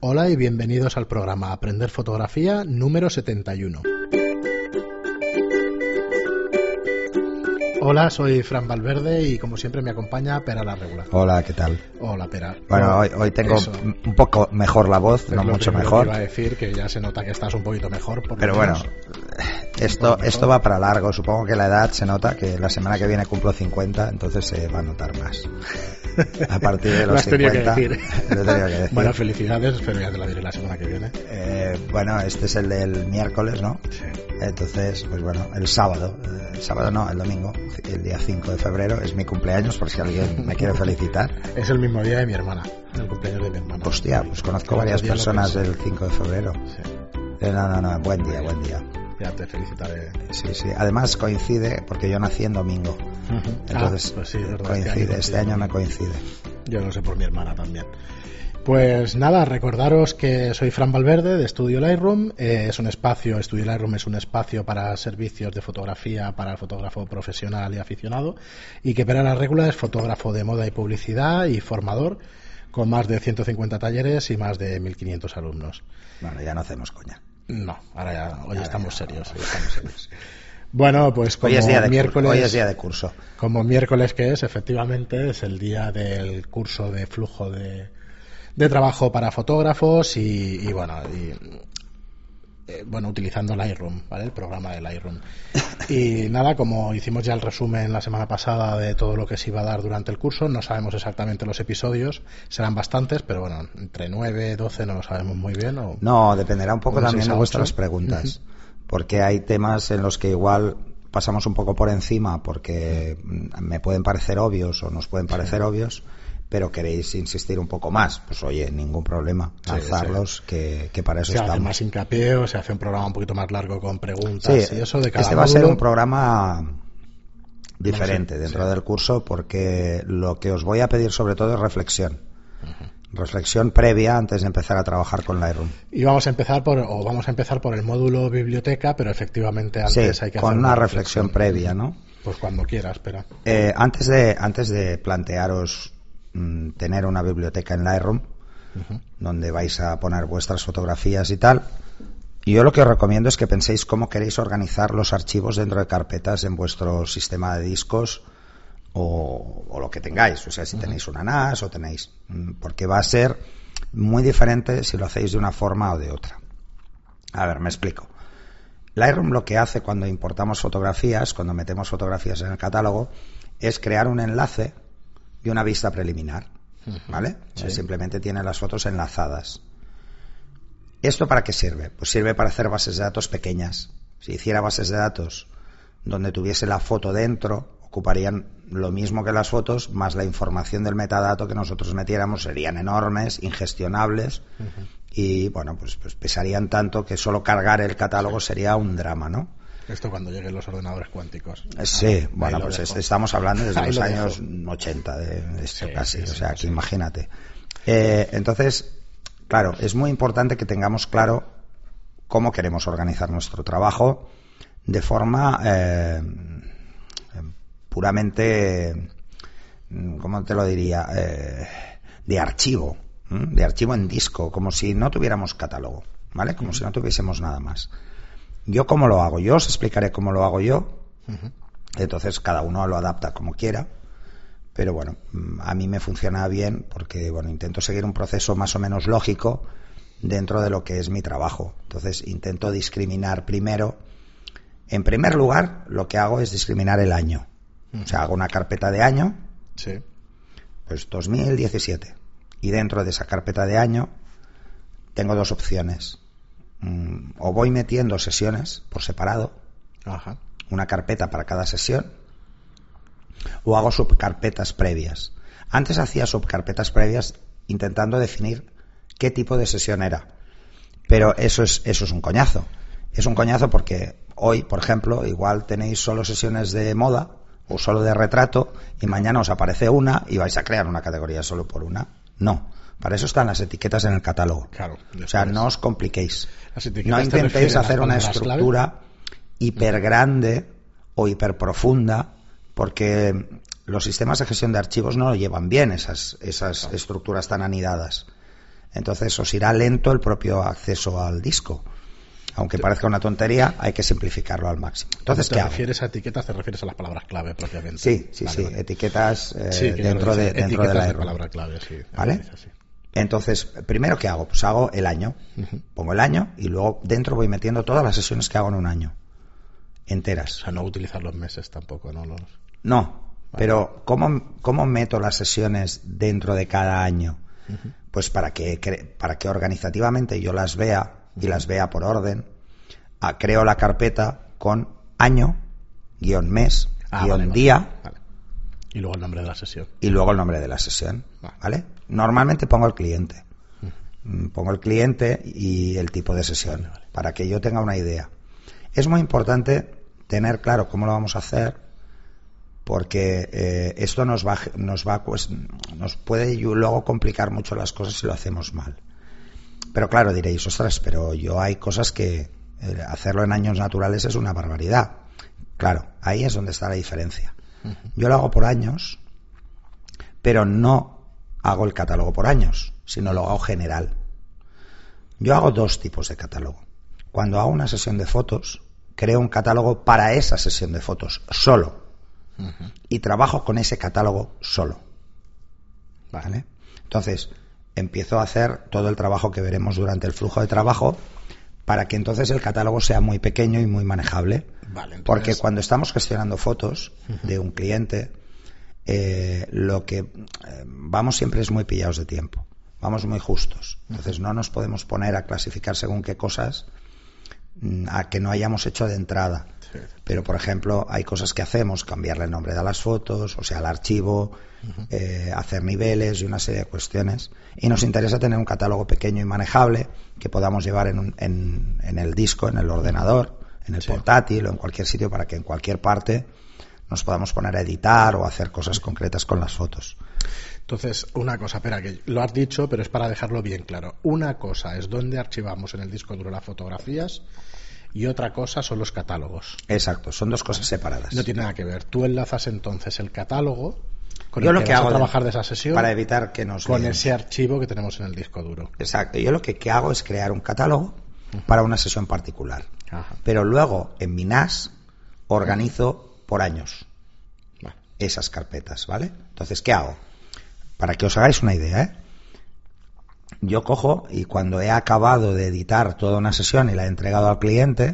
Hola y bienvenidos al programa Aprender Fotografía número 71. Hola, soy Fran Valverde y como siempre me acompaña Pera la Regular. Hola, ¿qué tal? Hola, Pera. Bueno, hoy tengo un poco mejor la voz, no mucho mejor. Iba a decir que ya se nota que estás un poquito mejor. Pero bueno, esto va para largo. Supongo que la edad se nota, que la semana que viene cumplo 50, entonces se va a notar más. A partir de los 50. Lo he tenido que decir. Bueno, felicidades, pero ya te la diré la semana que viene. Bueno, este es el del miércoles, ¿no? Sí. Entonces, pues bueno, el sábado no, el domingo, el día 5 de febrero, es mi cumpleaños, por si alguien me quiere felicitar. Es el mismo día de mi hermana, el cumpleaños de mi hermana. Hostia, pues conozco varias personas del 5 de febrero. Sí. No, buen día. Ya te felicitaré. Sí. Además coincide, porque yo nací en domingo. Entonces, pues sí, es verdad, coincide, este año me coincide. Yo lo sé por mi hermana también. Pues nada, recordaros que soy Fran Valverde de Estudio Lightroom. Estudio Lightroom es un espacio para servicios de fotografía para el fotógrafo profesional y aficionado, y que Pera la Regula es fotógrafo de moda y publicidad y formador, con más de 150 talleres y más de 1.500 alumnos. Bueno, ya no hacemos coña. No, hoy estamos serios. Bueno, pues como hoy es día de curso. Como miércoles que es, efectivamente, es el día del curso de flujo de trabajo para fotógrafos y utilizando Lightroom, ¿vale? El programa de Lightroom. Y nada, como hicimos ya el resumen la semana pasada de todo lo que se iba a dar durante el curso, no sabemos exactamente los episodios, serán bastantes, pero bueno, entre 9 y 12 no lo sabemos muy bien. No, dependerá un poco también de vuestras preguntas, porque hay temas en los que igual pasamos un poco por encima porque me pueden parecer obvios o nos pueden parecer obvios, pero queréis insistir un poco más, pues oye, ningún problema, lanzarlos, que para eso estamos. Se hace más hincapié o se hace un programa un poquito más largo con preguntas y eso de cada Este va a ser un programa diferente dentro del curso, porque lo que os voy a pedir sobre todo es reflexión. Reflexión previa antes de empezar a trabajar con Lightroom. Y vamos a empezar por el módulo biblioteca, pero efectivamente antes hay que hacer con una reflexión previa, ¿no? Pues cuando quieras, espera. Antes de plantearos tener una biblioteca en Lightroom, donde vais a poner vuestras fotografías y tal, y yo lo que os recomiendo es que penséis cómo queréis organizar los archivos dentro de carpetas en vuestro sistema de discos o lo que tengáis, o sea, si tenéis una NAS o tenéis, porque va a ser muy diferente si lo hacéis de una forma o de otra. A ver, me explico. Lightroom lo que hace cuando importamos fotografías, cuando metemos fotografías en el catálogo, es crear un enlace y una vista preliminar, ¿vale? Sí. Simplemente tiene las fotos enlazadas. ¿Esto para qué sirve? Pues sirve para hacer bases de datos pequeñas. Si hiciera bases de datos donde tuviese la foto dentro, ocuparían lo mismo que las fotos, más la información del metadato que nosotros metiéramos, serían enormes, ingestionables, y bueno, pues pesarían tanto que solo cargar el catálogo sería un drama, ¿no? Esto cuando lleguen los ordenadores cuánticos. Sí, bueno, pues estamos hablando desde los años 80 de esto casi, o sea, que imagínate. Entonces, claro, es muy importante que tengamos claro cómo queremos organizar nuestro trabajo de forma puramente, ¿cómo te lo diría? De archivo en disco, como si no tuviéramos catálogo, ¿vale? Como si no tuviésemos nada más. ¿Yo cómo lo hago? Yo os explicaré cómo lo hago yo. Entonces cada uno lo adapta como quiera, pero bueno, a mí me funciona bien porque bueno, intento seguir un proceso más o menos lógico dentro de lo que es mi trabajo. Entonces intento discriminar primero. En primer lugar, lo que hago es discriminar el año. O sea, hago una carpeta de año, pues 2017, y dentro de esa carpeta de año tengo dos opciones. O voy metiendo sesiones por separado, una carpeta para cada sesión, o hago subcarpetas previas. Antes hacía subcarpetas previas intentando definir qué tipo de sesión era, pero eso es un coñazo. Es un coñazo porque hoy, por ejemplo, igual tenéis solo sesiones de moda o solo de retrato y mañana os aparece una y vais a crear una categoría solo por una. No. Para eso están las etiquetas en el catálogo. Claro, o sea, no os compliquéis. No intentéis hacer una estructura hiper grande o hiper profunda, porque los sistemas de gestión de archivos no lo llevan bien, esas estructuras tan anidadas. Entonces os irá lento el propio acceso al disco. Aunque parezca una tontería, hay que simplificarlo al máximo. Entonces, ¿qué hago? ¿Te refieres a etiquetas? ¿Te refieres a las palabras clave propiamente? Sí. Vale. Etiquetas Sí, dentro de la de palabra clave, sí. ¿Vale? Entonces, primero, ¿qué hago? Pues hago el año. Pongo el año y luego dentro voy metiendo todas las sesiones que hago en un año. Enteras. O sea, no utilizar los meses tampoco, ¿no? No, vale. Pero ¿cómo meto las sesiones dentro de cada año? Pues para que organizativamente yo las vea y las vea por orden. Creo la carpeta con año, guión mes, guión día. Vale. Y luego el nombre de la sesión. Y luego el nombre de la sesión. ¿Vale? Normalmente pongo el cliente. Pongo el cliente y el tipo de sesión, para que yo tenga una idea. Es muy importante tener claro cómo lo vamos a hacer, porque esto nos puede luego complicar mucho las cosas si lo hacemos mal. Pero claro, diréis, ostras, pero hay cosas que hacerlo en años naturales es una barbaridad. Claro, ahí es donde está la diferencia. Yo lo hago por años, pero no hago el catálogo por años, sino lo hago general. Yo hago dos tipos de catálogo. Cuando hago una sesión de fotos, creo un catálogo para esa sesión de fotos, solo. Y trabajo con ese catálogo solo. ¿Vale? Entonces, empiezo a hacer todo el trabajo que veremos durante el flujo de trabajo para que entonces el catálogo sea muy pequeño y muy manejable. Vale, entonces... Porque cuando estamos gestionando fotos de un cliente, lo que vamos siempre es muy pillados de tiempo. Vamos muy justos. Entonces no nos podemos poner a clasificar según qué cosas a que no hayamos hecho de entrada. Sí. Pero, por ejemplo, hay cosas que hacemos, cambiarle el nombre de las fotos, o sea, el archivo, hacer niveles y una serie de cuestiones. Y nos interesa tener un catálogo pequeño y manejable que podamos llevar en el disco, en el ordenador, en el portátil o en cualquier sitio, para que en cualquier parte nos podamos poner a editar o hacer cosas concretas con las fotos. Entonces, una cosa, espera, que lo has dicho, pero es para dejarlo bien claro. Una cosa es dónde archivamos en el disco duro las fotografías y otra cosa son los catálogos. Exacto, son dos cosas separadas. No tiene nada que ver. Tú enlazas entonces el catálogo con yo el lo que hago a trabajar de esa sesión para evitar que nos con leen. ese archivo que tenemos en el disco duro. Exacto. Yo lo que hago es crear un catálogo para una sesión particular. Ajá. Pero luego en mi NAS organizo por años esas carpetas, ¿vale? Entonces, ¿qué hago? Para que os hagáis una idea, yo cojo y cuando he acabado de editar toda una sesión y la he entregado al cliente,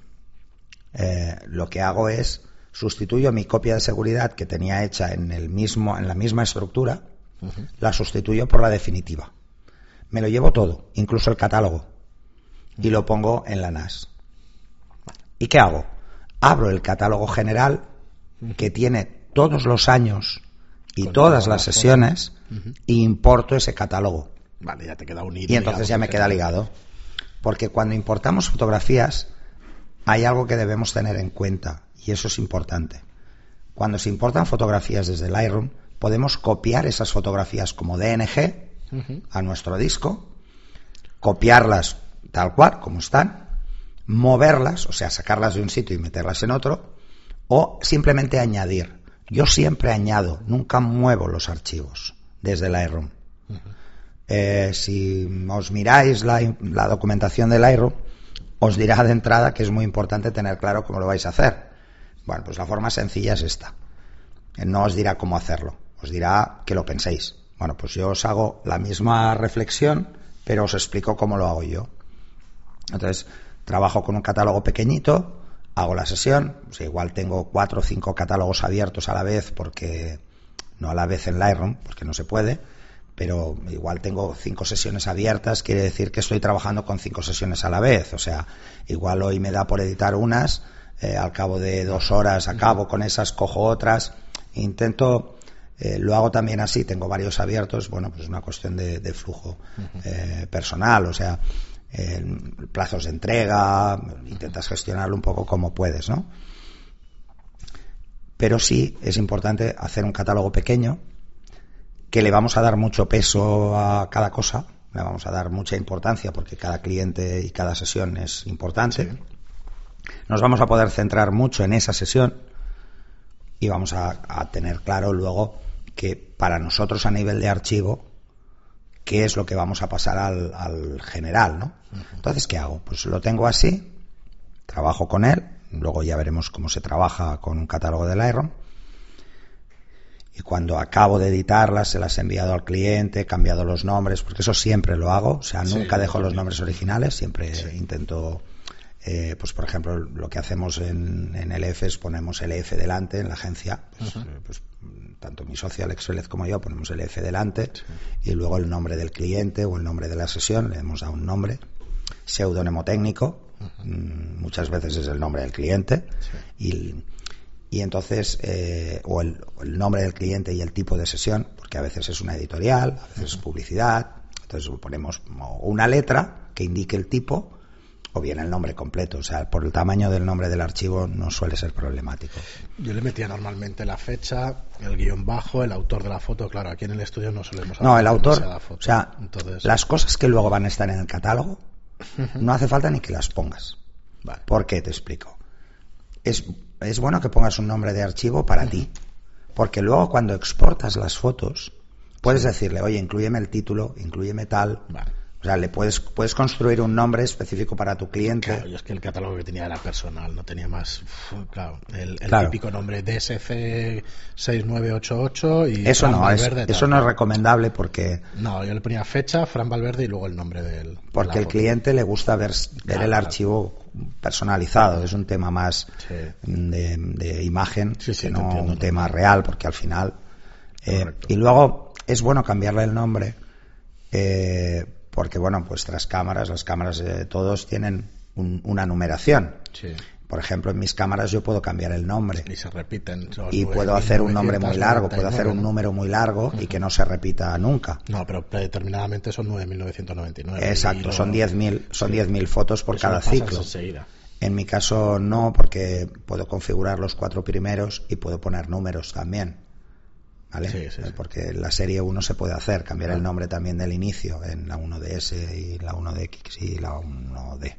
lo que hago es sustituyo mi copia de seguridad que tenía hecha en la misma estructura, la sustituyo por la definitiva. Me lo llevo todo, incluso el catálogo, y lo pongo en la NAS. ¿Y qué hago? Abro el catálogo general que tiene todos los años y con todas las sesiones e importo ese catálogo. Vale, ya te queda unido. Y entonces ya me queda ligado. Porque cuando importamos fotografías hay algo que debemos tener en cuenta y eso es importante. Cuando se importan fotografías desde Lightroom, podemos copiar esas fotografías como DNG a nuestro disco, copiarlas tal cual como están, moverlas, o sea, sacarlas de un sitio y meterlas en otro, o simplemente añadir. Yo siempre añado, nunca muevo los archivos desde Lightroom. Si os miráis la documentación de Lightroom, os dirá de entrada que es muy importante tener claro cómo lo vais a hacer. Bueno, pues la forma sencilla es esta. No os dirá cómo hacerlo, os dirá que lo penséis. Bueno, pues yo os hago la misma reflexión, pero os explico cómo lo hago yo. Entonces, trabajo con un catálogo pequeñito, hago la sesión, o sea, igual tengo 4 o 5 catálogos abiertos a la vez, porque no a la vez en Lightroom, porque no se puede, pero igual tengo 5 sesiones abiertas, quiere decir que estoy trabajando con 5 sesiones a la vez, o sea, igual hoy me da por editar unas, al cabo de 2 horas acabo con esas, cojo otras, intento, lo hago también así, tengo varios abiertos, bueno, pues es una cuestión de flujo personal, o sea, plazos de entrega, intentas gestionarlo un poco como puedes, ¿no? Pero sí es importante hacer un catálogo pequeño, que le vamos a dar mucho peso a cada cosa, le vamos a dar mucha importancia porque cada cliente y cada sesión es importante. Sí. Nos vamos a poder centrar mucho en esa sesión y vamos a tener claro luego que para nosotros a nivel de archivo qué es lo que vamos a pasar al general, ¿no? Entonces, ¿qué hago? Pues lo tengo así, trabajo con él, luego ya veremos cómo se trabaja con un catálogo de Lightroom. Y cuando acabo de editarlas, se las he enviado al cliente, he cambiado los nombres, porque eso siempre lo hago, o sea, nunca dejo los nombres originales, siempre intento, pues por ejemplo, lo que hacemos en LF es ponemos LF delante en la agencia, pues tanto mi socio Alex Vélez como yo ponemos LF delante, y luego el nombre del cliente o el nombre de la sesión, le hemos dado un nombre, seudónimo técnico, muchas veces es el nombre del cliente, y entonces o el nombre del cliente y el tipo de sesión, porque a veces es una editorial, a veces es publicidad, entonces ponemos una letra que indique el tipo o bien el nombre completo, o sea, por el tamaño del nombre del archivo no suele ser problemático. Yo le metía normalmente la fecha, el guión bajo, el autor de la foto. Claro, aquí en el estudio no solemos no, el autor, foto, o sea, entonces... las cosas que luego van a estar en el catálogo no hace falta ni que las pongas. Vale. ¿Por qué? Te explico. Es bueno que pongas un nombre de archivo para ti, porque luego cuando exportas las fotos puedes decirle, oye, inclúyeme el título, inclúyeme tal. Vale. O sea, le puedes construir un nombre específico para tu cliente. Claro, yo es que el catálogo que tenía era personal, no tenía más. Claro, el claro. Típico nombre DSC 6988 y eso Fran no Valverde, es, eso no es recomendable porque. No, yo le ponía fecha, Fran Valverde y luego el nombre del. Porque al cliente le gusta ver el archivo personalizado, es un tema más de imagen, que no un tema real, porque al final. Y luego es bueno cambiarle el nombre. Porque bueno, pues las cámaras todos tienen una numeración. Sí. Por ejemplo, en mis cámaras yo puedo cambiar el nombre. Y se repiten. Y puedo hacer un nombre muy largo, puedo hacer un número muy largo y que no se repita nunca. No, pero predeterminadamente son 9.999. Exacto, son 10.000 fotos por cada ciclo. Enseguida. En mi caso no, porque puedo configurar los 4 primeros y puedo poner números también. ¿Vale? Sí. Porque la serie 1 se puede hacer, cambiar el nombre también del inicio en la 1DS y la 1DX y la 1D.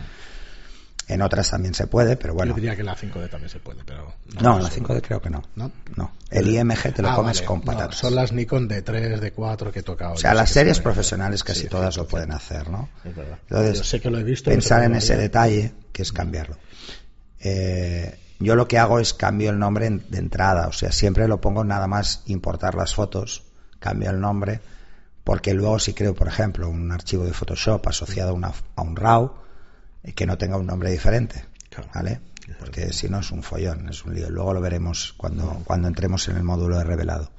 En otras también se puede, pero bueno. Yo diría que la 5D también se puede, pero... No, la 5D creo que no. ¿No? El IMG te lo comes con patatas. Son las Nikon D3, D4 que he tocado. O sea, las series profesionales casi todas lo pueden hacer, ¿no? Es verdad. Entonces, yo sé que lo he visto, pensar en ese detalle, que es cambiarlo. Yo lo que hago es cambio el nombre de entrada, o sea, siempre lo pongo nada más importar las fotos, cambio el nombre, porque luego si creo, por ejemplo, un archivo de Photoshop asociado a un RAW, que no tenga un nombre diferente, ¿vale? Porque si no es un follón, es un lío. Luego lo veremos cuando entremos en el módulo de revelado.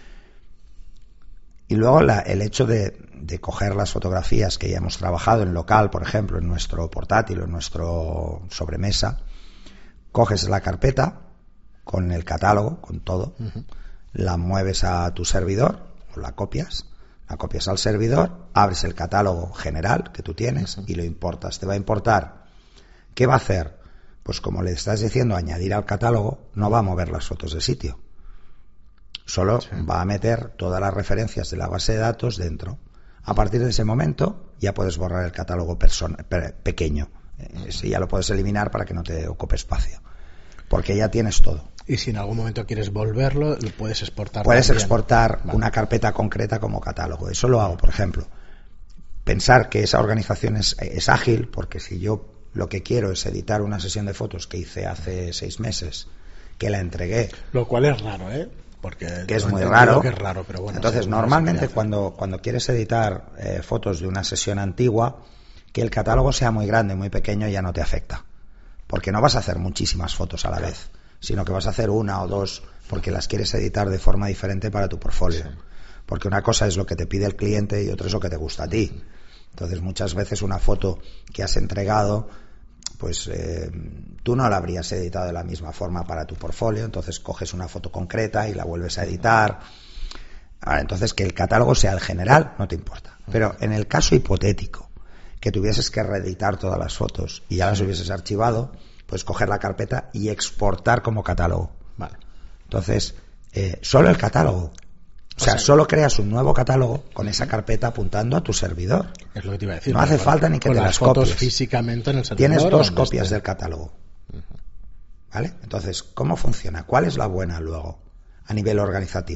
Y luego el hecho de coger las fotografías que ya hemos trabajado en local, por ejemplo, en nuestro portátil o en nuestro sobremesa, coges la carpeta con el catálogo, con todo, la mueves a tu servidor, o la copias al servidor, abres el catálogo general que tú tienes y lo importas. Te va a importar. ¿Qué va a hacer? Pues como le estás diciendo añadir al catálogo, no va a mover las fotos de sitio. Solo va a meter todas las referencias de la base de datos dentro. A partir de ese momento ya puedes borrar el catálogo pequeño. Ese ya lo puedes eliminar para que no te ocupe espacio. Porque ya tienes todo. Y si en algún momento quieres volverlo, lo puedes exportar. Puedes exportar una carpeta concreta como catálogo. Eso lo hago, por ejemplo. Pensar que esa organización es ágil, porque si yo lo que quiero es editar una sesión de fotos que hice hace 6 meses, que la entregué. Lo cual es raro, ¿eh? Porque que es muy raro. Que es raro, pero bueno, entonces, normalmente cuando quieres editar fotos de una sesión antigua, que el catálogo sea muy grande, muy pequeño, ya no te afecta. Porque no vas a hacer muchísimas fotos a la vez, sino que vas a hacer 1 o 2 porque las quieres editar de forma diferente para tu portfolio. Sí. Porque una cosa es lo que te pide el cliente y otra es lo que te gusta a ti. Entonces, muchas veces una foto que has entregado, pues tú no la habrías editado de la misma forma para tu portfolio, entonces coges una foto concreta y la vuelves a editar. Ahora, entonces, que el catálogo sea el general no te importa. Pero en el caso hipotético que tuvieses que reeditar todas las fotos y ya las hubieses archivado, puedes coger la carpeta y exportar como catálogo. Vale. Entonces, solo el catálogo. O sea, solo creas un nuevo catálogo con esa carpeta apuntando a tu servidor. Es lo que te iba a decir. No hace falta ni que te las copies. Físicamente en el servidor. Tienes 2 copias del catálogo. ¿Vale? Entonces, ¿cómo funciona? ¿Cuál es la buena luego a nivel organizativo?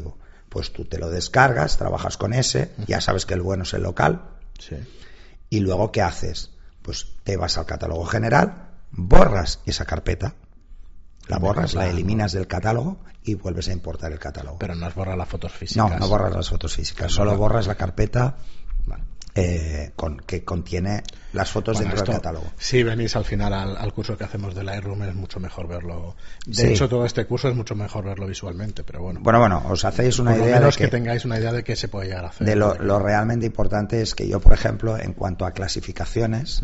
pues tú te lo descargas, trabajas con ese, ya sabes que el bueno es el local. Sí. Y luego, ¿qué haces? Pues te vas al catálogo general, borras esa carpeta, la borras, la eliminas del catálogo y vuelves a importar el catálogo. Pero no has borrado las fotos físicas. No borras las fotos físicas, solo borras la carpeta Vale. que contiene las fotos dentro del catálogo. Si venís al final al curso que hacemos de Lightroom, es mucho mejor verlo. De hecho, todo este curso es mucho mejor verlo visualmente, pero bueno. Bueno, os hacéis una idea de que tengáis una idea de qué se puede llegar a hacer. De lo realmente importante es que yo, por ejemplo, en cuanto a clasificaciones,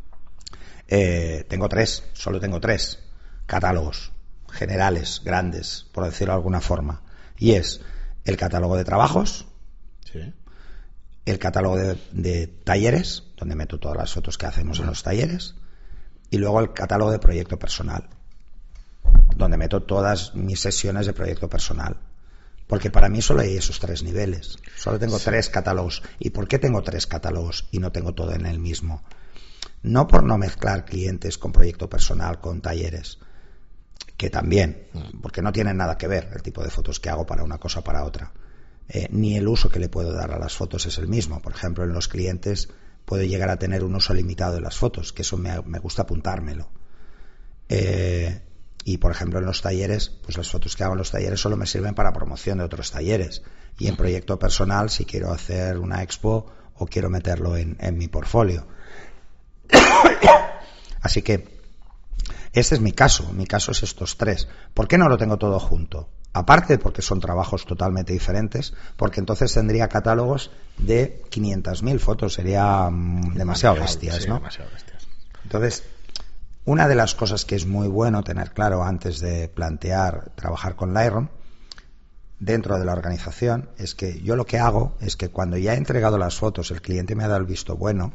solo tengo tres catálogos generales, grandes, por decirlo de alguna forma. Y es el catálogo de trabajos, sí, el catálogo de talleres, donde meto todas las fotos que hacemos en los talleres, y luego el catálogo de proyecto personal, donde meto todas mis sesiones de proyecto personal. Porque para mí solo hay esos tres niveles. Solo tengo tres catálogos. ¿Y por qué tengo tres catálogos y no tengo todo en el mismo? No por no mezclar clientes con proyecto personal, con talleres, que también, porque no tienen nada que ver el tipo de fotos que hago para una cosa o para otra. Ni el uso que le puedo dar a las fotos es el mismo. Por ejemplo, en los clientes puedo llegar a tener un uso limitado de las fotos, que eso me gusta apuntármelo. Y por ejemplo en los talleres, pues las fotos que hago en los talleres solo me sirven para promoción de otros talleres. Y en proyecto personal, si quiero hacer una expo o quiero meterlo en mi portfolio. Así que este es mi caso. Mi caso es estos tres. ¿Por qué no lo tengo todo junto? Aparte porque son trabajos totalmente diferentes, porque entonces tendría catálogos de 500.000 fotos. Sería demasiado bestias, sí, ¿no? Demasiado bestias. Entonces, una de las cosas que es muy bueno tener claro antes de plantear trabajar con Lightroom dentro de la organización es que yo lo que hago es que cuando ya he entregado las fotos, el cliente me ha dado el visto bueno,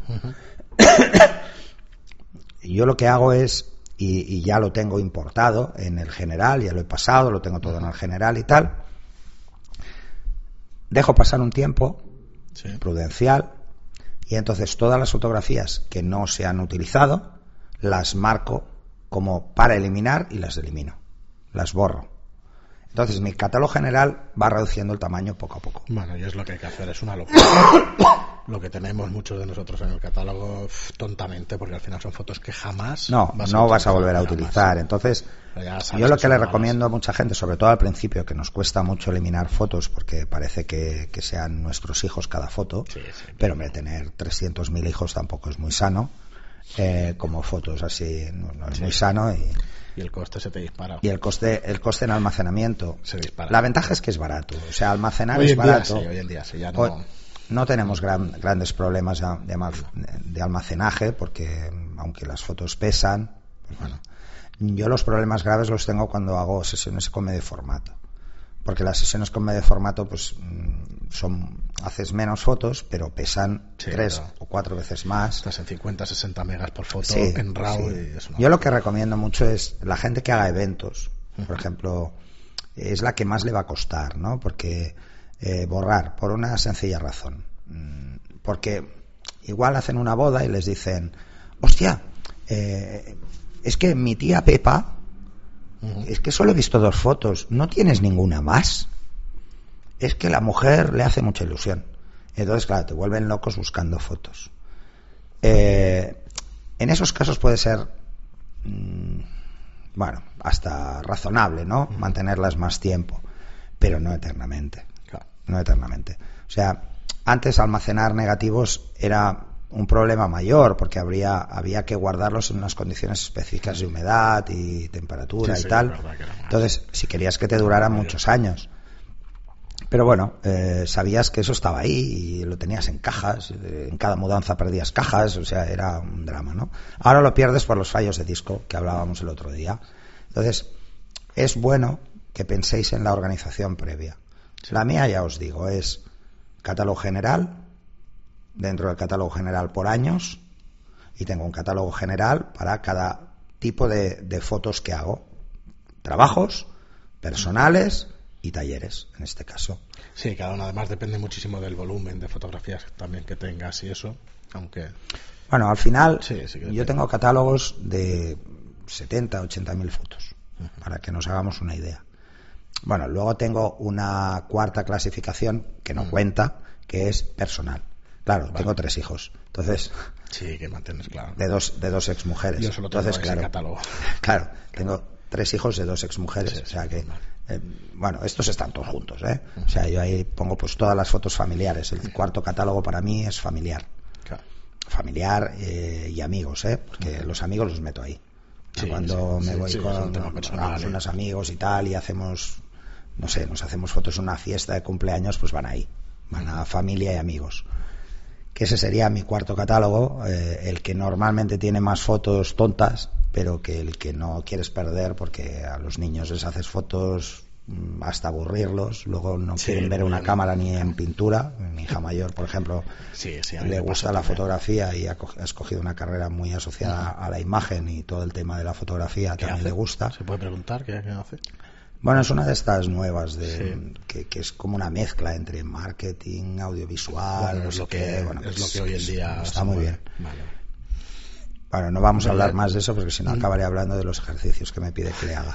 yo lo que hago es, y ya lo tengo importado en el general, ya lo he pasado, lo tengo todo en el general y tal, dejo pasar un tiempo prudencial y entonces todas las fotografías que no se han utilizado las marco como para eliminar y las elimino, las borro. Entonces mi catálogo general va reduciendo el tamaño poco a poco. Bueno, y es lo que hay que hacer, es una locura. Lo que tenemos muchos de nosotros en el catálogo tontamente, porque al final son fotos que jamás no vas a volver a utilizar. Entonces, yo lo que le recomiendo a mucha gente, sobre todo al principio, que nos cuesta mucho eliminar fotos porque parece que sean nuestros hijos cada foto, pero hombre, tener 300.000 hijos tampoco es muy sano. Como fotos así no es muy sano y el coste se te dispara. Y el coste en almacenamiento se dispara. La ventaja es que es barato, o sea, almacenar es barato. Hoy en día sí, ya no tenemos grandes problemas de almacenaje, porque aunque las fotos pesan, pues bueno, yo los problemas graves los tengo cuando hago sesiones con medio formato, porque las sesiones con medio formato pues haces menos fotos, pero pesan 3 o 4 veces más. Estás en 50-60 megas por foto en RAW. Y es yo lo que recomiendo mucho es la gente que haga eventos, por ejemplo, es la que más le va a costar, ¿no? Porque borrar, por una sencilla razón, porque igual hacen una boda y les dicen, hostia, es que mi tía Pepa, es que solo he visto 2 fotos, ¿no tienes ninguna más? Es que la mujer le hace mucha ilusión. Entonces, claro, te vuelven locos buscando fotos. En esos casos puede ser, bueno, hasta razonable, ¿no? Mantenerlas más tiempo, pero no eternamente. No eternamente. O sea, antes almacenar negativos era un problema mayor, porque había que guardarlos en unas condiciones específicas de humedad y temperatura y tal. Entonces, si querías que te duraran muchos años. Pero bueno, sabías que eso estaba ahí y lo tenías en cajas, en cada mudanza perdías cajas, o sea, era un drama, ¿no? Ahora lo pierdes por los fallos de disco que hablábamos el otro día. Entonces, es bueno que penséis en la organización previa. La mía, ya os digo, es catálogo general, dentro del catálogo general por años, y tengo un catálogo general para cada tipo de fotos que hago. Trabajos, personales y talleres, en este caso. Sí, cada uno además depende muchísimo del volumen de fotografías también que tengas y eso, aunque... Bueno, al final que yo tengo catálogos de 70, 80.000 fotos, para que nos hagamos una idea. Bueno, luego tengo una cuarta clasificación que no cuenta, que es personal. Claro, tengo 3 hijos. Entonces, sí, que mantienes, claro. De dos exmujeres. Yo solo tengo Entonces, ese catálogo. Claro, tengo 3 hijos de 2 exmujeres. Sí, o sea que, bueno, estos están todos juntos, ¿eh? O sea, yo ahí pongo pues todas las fotos familiares. El cuarto catálogo para mí es familiar. Claro. Familiar y amigos, ¿eh? Porque los amigos los meto ahí. Sí, cuando me voy con unos amigos y tal y hacemos, no sé, nos hacemos fotos en una fiesta de cumpleaños, pues van ahí. Van a familia y amigos. Que ese sería mi cuarto catálogo, el que normalmente tiene más fotos tontas, pero que el que no quieres perder porque a los niños les haces fotos hasta aburrirlos, luego no quieren ver una cámara ni en pintura. Mi hija mayor, por ejemplo, le gusta la fotografía y ha escogido una carrera muy asociada a la imagen y todo el tema de la fotografía también le gusta. ¿Se puede preguntar qué hace? Bueno, es una de estas nuevas que es como una mezcla entre marketing, audiovisual, bueno, es lo que hoy en día está muy bien. Vale. Bueno, no vamos a hablar más de eso porque si no acabaré hablando de los ejercicios que me pide que le haga.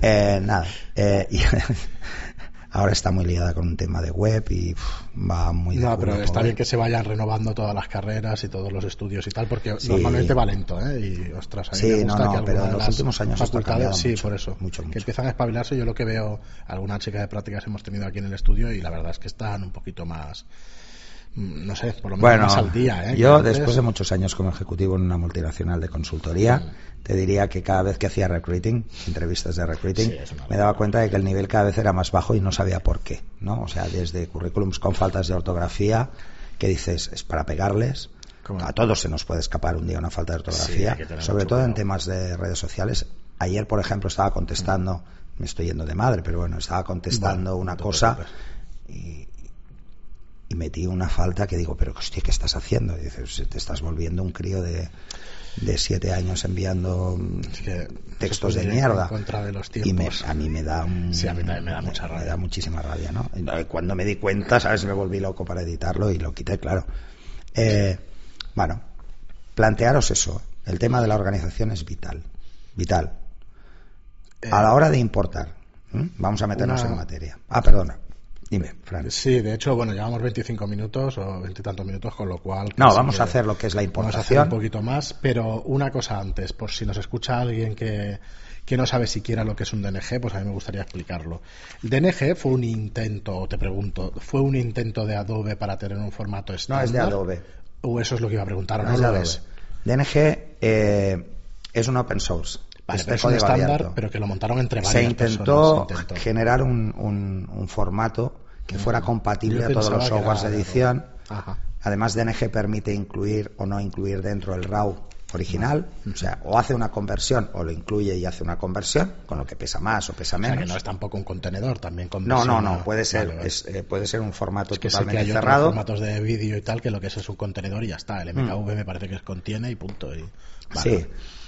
Y ahora está muy liada con un tema de web y va muy de pero está bien que se vayan renovando todas las carreras y todos los estudios y tal, porque normalmente va lento, y ostras, a mí me gusta que pero en los últimos años está cambiando mucho, por eso, mucho. Que empiezan a espabilarse. Yo lo que veo, algunas chicas de prácticas hemos tenido aquí en el estudio y la verdad es que están un poquito más, no sé, por lo menos más al día. Yo después de muchos años como ejecutivo en una multinacional de consultoría, te diría que cada vez que hacía recruiting, entrevistas de recruiting, me daba cuenta de que el nivel cada vez era más bajo y no sabía por qué, ¿no? O sea, desde currículums con faltas de ortografía, que dices, es para pegarles. A todos se nos puede escapar un día una falta de ortografía, sobre todo en temas de redes sociales. Ayer, por ejemplo, estaba contestando, me estoy yendo de madre, pero bueno, estaba contestando una cosa y metí una falta que digo, pero hostia, ¿qué estás haciendo? Y dices, te estás volviendo un crío de 7 años enviando textos de mierda. De los y a mí me da a mí también me da mucha rabia. Me da muchísima rabia, ¿no? Cuando me di cuenta, ¿sabes? Me volví loco para editarlo y lo quité, claro. Bueno, plantearos eso. El tema de la organización es vital. A la hora de importar, vamos a meternos en materia. Perdona. Dime, Fran. Sí, de hecho, bueno, llevamos 25 minutos o 20 y tantos minutos, con lo cual... No, vamos a hacer lo que es la importación. Vamos a hacer un poquito más, pero una cosa antes, por si nos escucha alguien que no sabe siquiera lo que es un DNG, pues a mí me gustaría explicarlo. El DNG fue un intento, te pregunto, ¿fue un intento de Adobe para tener un formato estándar? No es de Adobe. O eso es lo que iba a preguntar, no es de Adobe. DNG es un open source. Vale, pero es un estándar, pero que lo montaron entre varias personas. Se intentó generar un formato que fuera compatible a todos los softwares de edición. Además, DNG permite incluir o no incluir dentro el RAW original. O sea, o hace una conversión o lo incluye y hace una conversión, con lo que pesa más o pesa menos. O sea, que no es tampoco un contenedor, también conversión. No, puede ser, vale. Puede ser un formato totalmente hay cerrado. Otros formatos de vídeo y tal, que lo que es un contenedor y ya está. El MKV me parece que contiene y punto. Vale. Sí.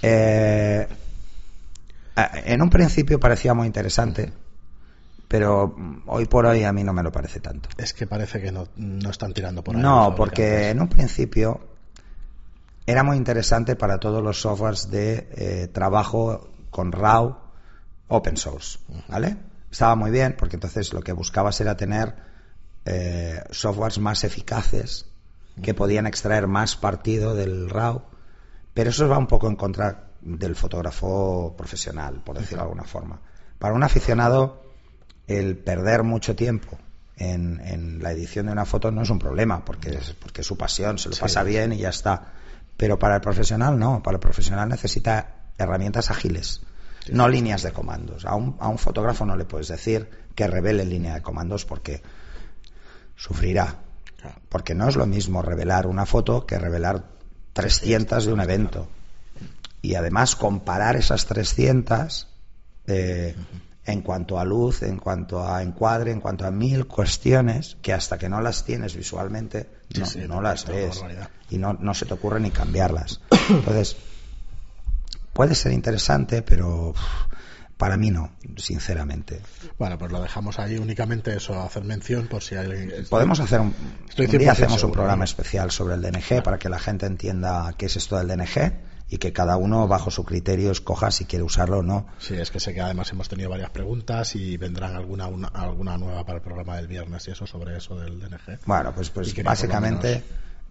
En un principio parecía muy interesante, pero hoy por hoy a mí no me lo parece tanto. Es que parece que no están tirando por ahí. No, porque en un principio era muy interesante para todos los softwares de trabajo con RAW open source, ¿vale? Estaba muy bien, porque entonces lo que buscabas era tener softwares más eficaces que podían extraer más partido del RAW, pero eso va un poco en contra del fotógrafo profesional, por decirlo de alguna forma. Para un aficionado, el perder mucho tiempo en la edición de una foto no es un problema, porque es su pasión, se lo pasa bien y ya está. Pero para el profesional no, para el profesional necesita herramientas ágiles, no líneas de comandos. A un fotógrafo no le puedes decir que revele línea de comandos porque sufrirá. Porque no es lo mismo revelar una foto que revelar 300 de un evento. Y además comparar esas 300 en cuanto a luz, en cuanto a encuadre, en cuanto a 1000 cuestiones que hasta que no las tienes visualmente no las ves y no se te ocurre ni cambiarlas. Entonces puede ser interesante, pero para mí no, sinceramente. Bueno, pues lo dejamos ahí, únicamente eso, hacer mención por si hay... Podemos hacer un día hacemos un programa especial sobre el DNG para que la gente entienda qué es esto del DNG y que cada uno bajo su criterio escoja si quiere usarlo o no. Sí, es que sé que además hemos tenido varias preguntas y vendrán alguna nueva para el programa del viernes y eso sobre eso del DNG. Bueno, pues básicamente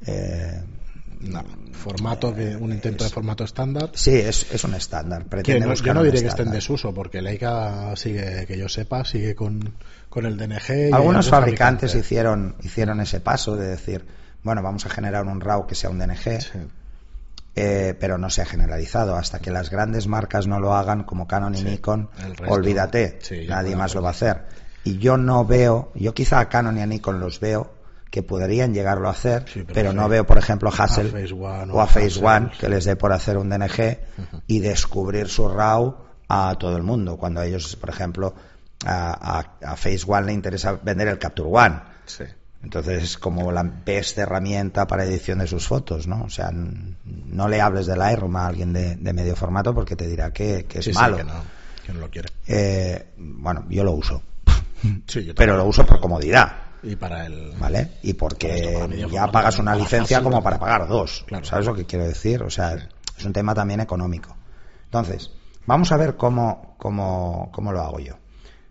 formato, un intento de formato estándar. Sí, es un estándar. Yo no diré que esté en desuso, porque Leica sigue, que yo sepa, sigue con el DNG. Algunos fabricantes hicieron ese paso de decir, bueno, vamos a generar un RAW que sea un DNG. Sí. Pero no se ha generalizado. Hasta que las grandes marcas no lo hagan, como Canon y Nikon, olvídate, nadie más lo va a hacer. Y yo quizá a Canon y a Nikon los veo que podrían llegarlo a hacer, pero no veo, por ejemplo, a Hasselblad o a Phase One que les dé por hacer un DNG y descubrir su RAW a todo el mundo, cuando a ellos, por ejemplo, a Phase One le interesa vender el Capture One. Sí. Entonces es como la best herramienta para edición de sus fotos, ¿no? O sea, no le hables de Lightroom a alguien de medio formato porque te dirá que es malo. Sí, que no lo quiere. Bueno, yo lo uso. Sí, yo pero lo uso por comodidad. Y para el... ¿Vale? Y porque ya pagas una licencia como para pagar dos. Claro. ¿Sabes lo que quiero decir? O sea, es un tema también económico. Entonces, vamos a ver cómo lo hago yo.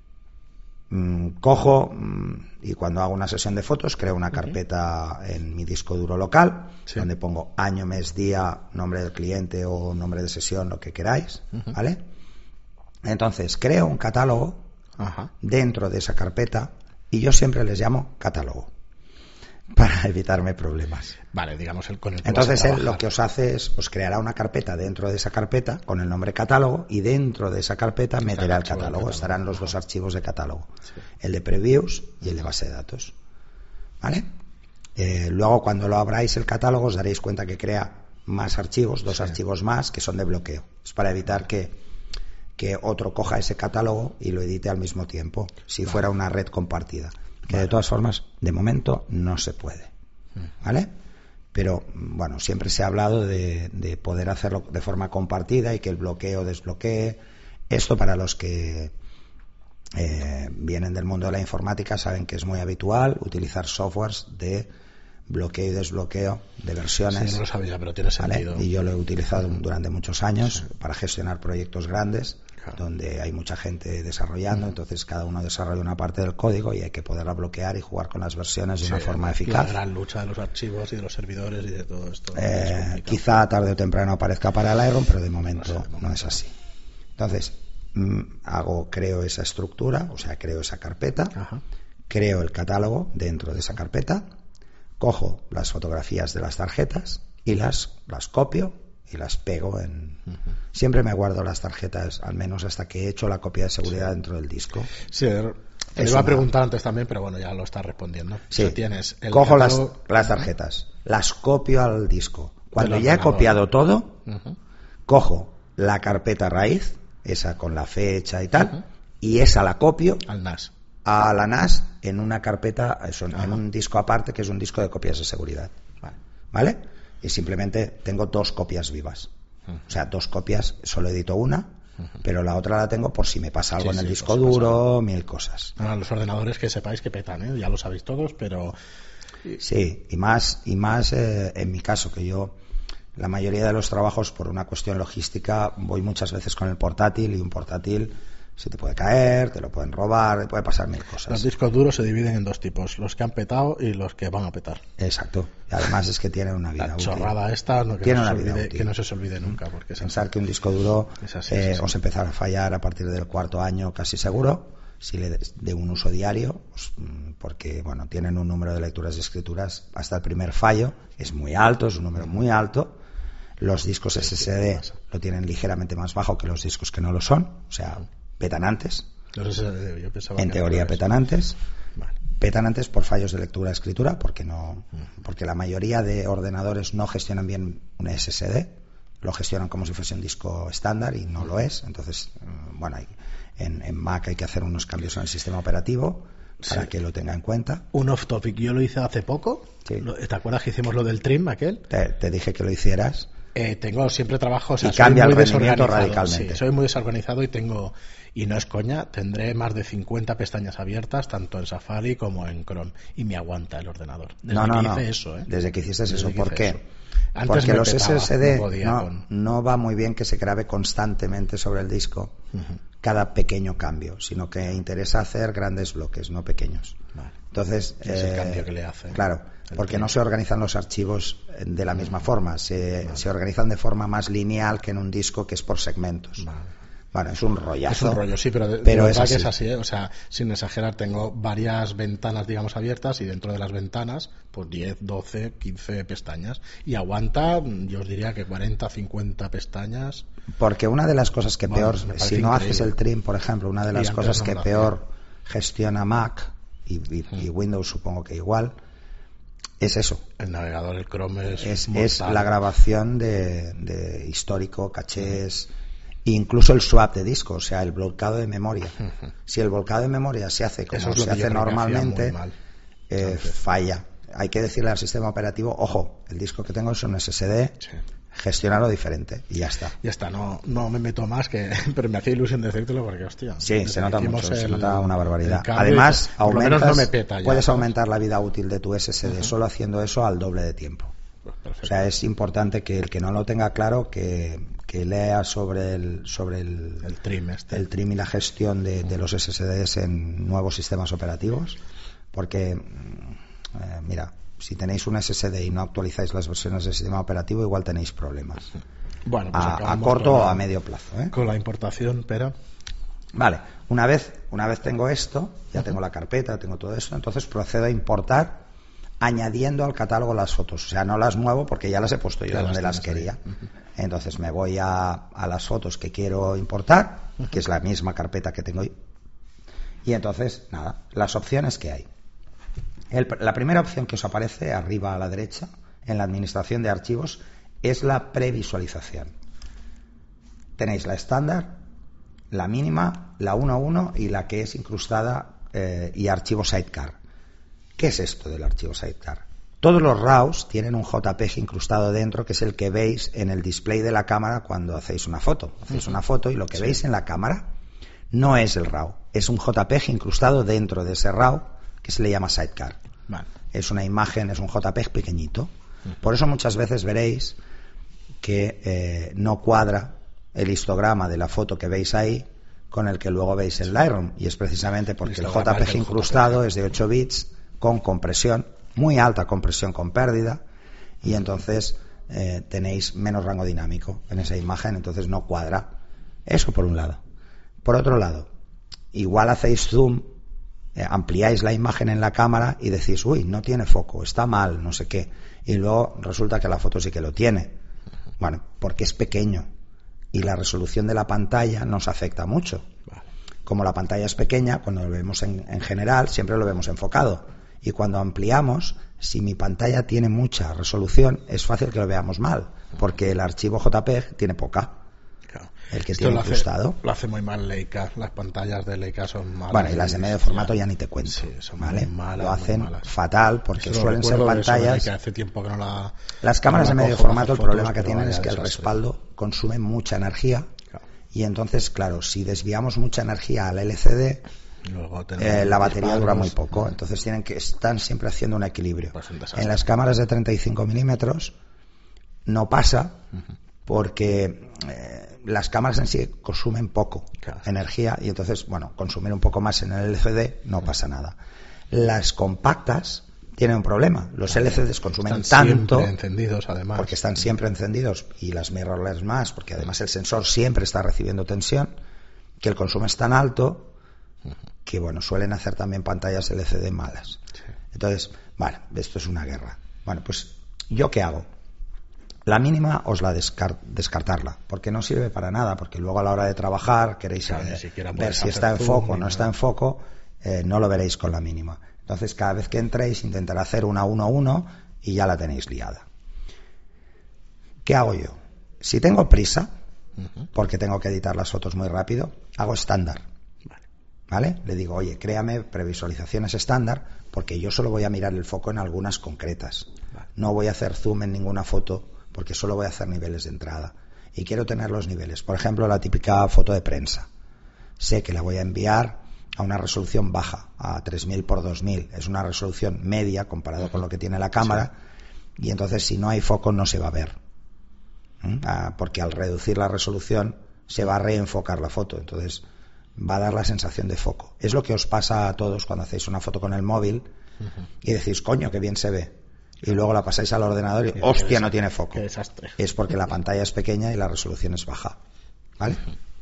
Cojo y cuando hago una sesión de fotos creo una carpeta en mi disco duro local, donde pongo año, mes, día, nombre del cliente o nombre de sesión, lo que queráis, ¿vale? Entonces creo un catálogo dentro de esa carpeta y yo siempre les llamo catálogo para evitarme problemas. Vale, digamos con el que entonces él lo que os hace es os creará una carpeta dentro de esa carpeta con el nombre catálogo y dentro de esa carpeta meterá el catálogo. Estarán los dos archivos de catálogo, el de previews y el de base de datos, ¿vale? Luego cuando lo abráis el catálogo os daréis cuenta que crea más archivos, dos archivos más que son de bloqueo. Es para evitar que otro coja ese catálogo y lo edite al mismo tiempo, si fuera una red compartida. Que de todas formas, de momento no se puede, ¿vale? Pero, bueno, siempre se ha hablado de poder hacerlo de forma compartida y que el bloqueo desbloquee. Esto para los que vienen del mundo de la informática saben que es muy habitual utilizar softwares de bloqueo y desbloqueo de versiones. Sí, no lo sabía, pero tiene sentido. ¿Vale? Y yo lo he utilizado durante muchos años para gestionar proyectos grandes, donde hay mucha gente desarrollando, entonces cada uno desarrolla una parte del código y hay que poderla bloquear y jugar con las versiones de una forma eficaz. La gran lucha de los archivos y de los servidores y de todo esto. Quizá tarde o temprano aparezca para el Lightroom, pero de momento no es así. Entonces, creo esa estructura, o sea, creo esa carpeta, creo el catálogo dentro de esa carpeta, cojo las fotografías de las tarjetas y las copio y las pego Siempre me guardo las tarjetas, al menos hasta que he hecho la copia de seguridad dentro del disco. Sí, te iba a preguntar antes también, pero bueno, ya lo estás respondiendo. Sí, tienes cojo las tarjetas, las copio al disco. Cuando ya he copiado todo, cojo la carpeta raíz, esa con la fecha y tal, y esa la copio al NAS. A la NAS en una carpeta, en un disco aparte, que es un disco de copias de seguridad. ¿Vale? Y simplemente tengo dos copias vivas. O sea, dos copias, solo edito una, pero la otra la tengo por si me pasa algo en el disco duro, mil cosas. Los ordenadores que sepáis que petan, ya lo sabéis todos, pero... Sí, y más en mi caso, que yo la mayoría de los trabajos por una cuestión logística voy muchas veces con el portátil y un portátil se te puede caer, te lo pueden robar, puede pasar mil cosas. Los discos duros se dividen en dos tipos, los que han petado y los que van a petar. Exacto. Y además es que tienen una vida útil. La chorrada esta que no se os olvide nunca. Porque pensar que un disco duro os empezará a fallar a partir del cuarto año casi seguro, si de un uso diario, porque bueno, tienen un número de lecturas y escrituras hasta el primer fallo, es muy alto, es un número muy alto. Los discos SSD lo tienen ligeramente más bajo que los discos que no lo son, o sea, petan antes. En teoría petan antes. Petan antes por fallos de lectura-escritura, porque la mayoría de ordenadores no gestionan bien un SSD, lo gestionan como si fuese un disco estándar y no lo es. Entonces, bueno, en Mac hay que hacer unos cambios en el sistema operativo para que lo tenga en cuenta. Un off topic, yo lo hice hace poco. ¿Te acuerdas que hicimos lo del trim aquel? Te dije que lo hicieras. Siempre trabajo, o sea, y cambia soy el muy rendimiento desorganizado. radicalmente. Sí, soy muy desorganizado y no es coña, tendré más de 50 pestañas abiertas, tanto en Safari como en Chrome, y me aguanta el ordenador. Desde que hice eso, Desde que hiciste eso. ¿Por qué? Eso. Antes porque los petaba, SSD no va muy bien que se grabe constantemente sobre el disco cada pequeño cambio, sino que interesa hacer grandes bloques, no pequeños. Vale. Entonces, es el cambio que le hace. Claro, porque no se organizan los archivos de la misma forma, se organizan de forma más lineal que en un disco que es por segmentos. Bueno, es un rollazo. Es un rollo, sí, pero es verdad que es así, ¿eh? O sea, sin exagerar, tengo varias ventanas, digamos, abiertas, y dentro de las ventanas, pues 10, 12, 15 pestañas. Y aguanta, yo os diría que 40, 50 pestañas. Porque una de las cosas que peor, si no increíble. haces el trim, por ejemplo, una de las cosas que peor gestiona Mac, y Windows supongo que igual, es eso. El navegador, el Chrome es la grabación de histórico, cachés, incluso el swap de disco, o sea, el volcado de memoria. Si el volcado de memoria se hace como se hace normalmente, falla. Hay que decirle al sistema operativo, ojo, el disco que tengo es un SSD, gestionarlo diferente, y ya está. Ya está, no me meto más, pero me hacía ilusión decírtelo porque, hostia. Sí, se nota mucho, se nota una barbaridad. Además, puedes aumentar la vida útil de tu SSD solo haciendo eso al doble de tiempo. Perfecto. O sea, es importante que el que no lo tenga claro, que lea sobre el trim el trim y la gestión de los SSDs en nuevos sistemas operativos, porque mira, si tenéis un SSD y no actualizáis las versiones del sistema operativo, igual tenéis problemas. Bueno, pues a corto o a medio plazo, ¿eh? Con la importación, pero vale, una vez tengo esto, ya tengo la carpeta, tengo todo esto, entonces procedo a importar añadiendo al catálogo las fotos. O sea, no las muevo porque ya las he puesto yo donde las quería. Entonces me voy a las fotos que quiero importar, que es la misma carpeta que tengo. Y entonces, nada, las opciones que hay. La primera opción que os aparece arriba a la derecha, en la administración de archivos, es la previsualización. Tenéis la estándar, la mínima, la 1.1 y la que es incrustada y archivo sidecar. ¿Qué es esto del archivo sidecar? Todos los RAWs tienen un JPEG incrustado dentro, que es el que veis en el display de la cámara cuando hacéis una foto. Hacéis una foto y lo que veis en la cámara no es el RAW, es un JPEG incrustado dentro de ese RAW que se le llama sidecar. Vale. Es una imagen, es un JPEG pequeñito. Por eso muchas veces veréis que no cuadra el histograma de la foto que veis ahí con el que luego veis en Lightroom, y es precisamente porque el JPEG incrustado es de 8 bits con compresión, muy alta compresión con pérdida, y entonces tenéis menos rango dinámico en esa imagen, entonces no cuadra. Eso por un lado. Por otro lado, igual hacéis zoom, ampliáis la imagen en la cámara y decís, uy, no tiene foco, está mal, no sé qué, y luego resulta que la foto sí que lo tiene. Bueno, porque es pequeño y la resolución de la pantalla nos afecta mucho. Como la pantalla es pequeña, cuando lo vemos en general siempre lo vemos enfocado, y cuando ampliamos, si mi pantalla tiene mucha resolución, es fácil que lo veamos mal, porque el archivo JPEG tiene poca. Claro. El que tiene incrustado. Lo hace muy mal Leica. Las pantallas de Leica son malas. Bueno, y las de medio formato ya ni te cuento. Sí, son ¿vale? muy malas. Lo hacen muy malas. fatal, porque suelen ser pantallas. Que hace tiempo que no las cámaras de medio formato, el problema que tienen es que el respaldo consume mucha energía. Claro. Y entonces, claro, si desviamos mucha energía al LCD, la batería dura muy poco. Entonces están siempre haciendo un equilibrio. Pues en las cámaras de 35 milímetros no pasa, porque las cámaras en sí consumen poco energía, y entonces, bueno, consumir un poco más en el LCD no pasa nada. Las compactas tienen un problema. Los LCDs consumen tanto, encendidos, además, porque están siempre encendidos, y las mirrorless más, porque además el sensor siempre está recibiendo tensión, que el consumo es tan alto que, bueno, suelen hacer también pantallas LCD malas. Entonces, bueno, esto es una guerra. Bueno, pues, ¿yo qué hago? La mínima os la descartarla, porque no sirve para nada, porque luego a la hora de trabajar queréis ver si está en foco o no está en foco, no lo veréis con la mínima. Entonces, cada vez que entréis, intentar hacer una 1.1 y ya la tenéis liada. ¿Qué hago yo? Si tengo prisa, porque tengo que editar las fotos muy rápido, hago estándar. ¿Vale? Le digo, oye, créame previsualizaciones estándar, porque yo solo voy a mirar el foco en algunas concretas. No voy a hacer zoom en ninguna foto porque solo voy a hacer niveles de entrada. Y quiero tener los niveles. Por ejemplo, la típica foto de prensa. Sé que la voy a enviar a una resolución baja, a 3000 por 2000. Es una resolución media comparado con lo que tiene la cámara. Sí. Y entonces, si no hay foco, no se va a ver. Porque al reducir la resolución se va a reenfocar la foto. Entonces va a dar la sensación de foco. Es lo que os pasa a todos cuando hacéis una foto con el móvil y decís, coño, qué bien se ve. Y luego la pasáis al ordenador y, hostia, no tiene foco. Qué desastre. Es porque la pantalla es pequeña y la resolución es baja. ¿Vale?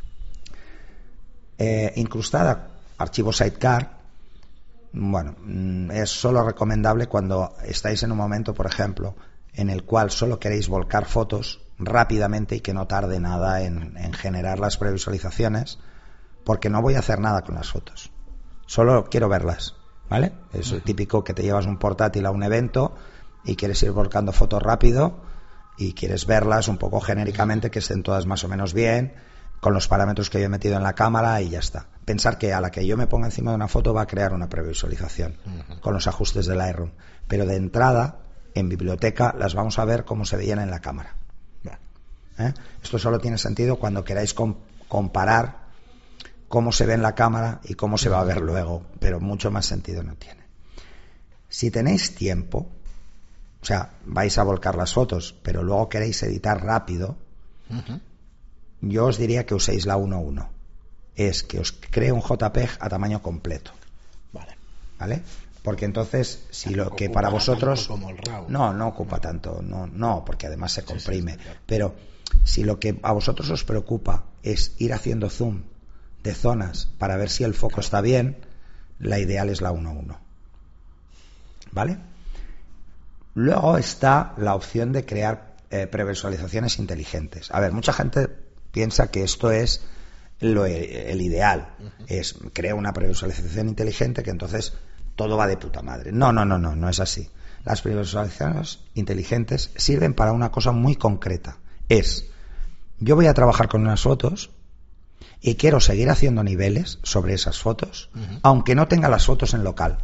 Incrustada, archivo sidecar, bueno, es solo recomendable cuando estáis en un momento, por ejemplo, en el cual solo queréis volcar fotos rápidamente y que no tarde nada en generar las previsualizaciones, porque no voy a hacer nada con las fotos. Solo quiero verlas, ¿vale? Es el típico que te llevas un portátil a un evento y quieres ir volcando fotos rápido y quieres verlas un poco genéricamente, que estén todas más o menos bien, con los parámetros que yo he metido en la cámara y ya está. Pensar que a la que yo me ponga encima de una foto va a crear una previsualización con los ajustes del Lightroom. Pero de entrada, en biblioteca, las vamos a ver como se veían en la cámara. Esto solo tiene sentido cuando queráis comparar cómo se ve en la cámara y cómo se va a ver luego, pero mucho más sentido no tiene. Si tenéis tiempo, o sea, vais a volcar las fotos, pero luego queréis editar rápido, yo os diría que uséis la 1.1. Es que os cree un JPEG a tamaño completo. ¿Vale? Porque entonces, si lo que para vosotros... Como el RAW. No ocupa tanto, no, porque además se comprime. Sí, claro. Pero si lo que a vosotros os preocupa es ir haciendo zoom de zonas para ver si el foco está bien, la ideal es la 1.1. ¿Vale? Luego está la opción de crear previsualizaciones inteligentes. A ver, mucha gente piensa que esto es el ideal. Es crear una previsualización inteligente que entonces todo va de puta madre. No es así. Las previsualizaciones inteligentes sirven para una cosa muy concreta. Yo voy a trabajar con unas fotos y quiero seguir haciendo niveles sobre esas fotos, aunque no tenga las fotos en local.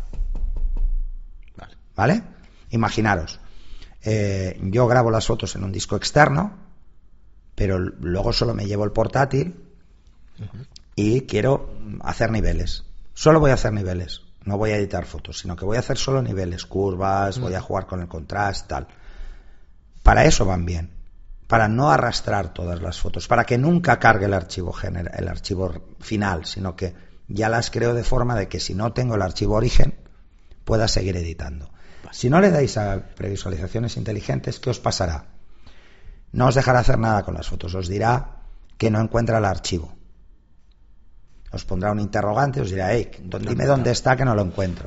¿Vale? Imaginaros, yo grabo las fotos en un disco externo, pero luego solo me llevo el portátil y quiero hacer niveles. Solo voy a hacer niveles, no voy a editar fotos, sino que voy a hacer solo niveles, curvas, voy a jugar con el contraste, tal. Para eso van bien, para no arrastrar todas las fotos, para que nunca cargue el archivo final, sino que ya las creo de forma de que si no tengo el archivo origen, pueda seguir editando. Si no le dais a previsualizaciones inteligentes, ¿qué os pasará? No os dejará hacer nada con las fotos, os dirá que no encuentra el archivo. Os pondrá un interrogante, os dirá, dime dónde está, que no lo encuentro.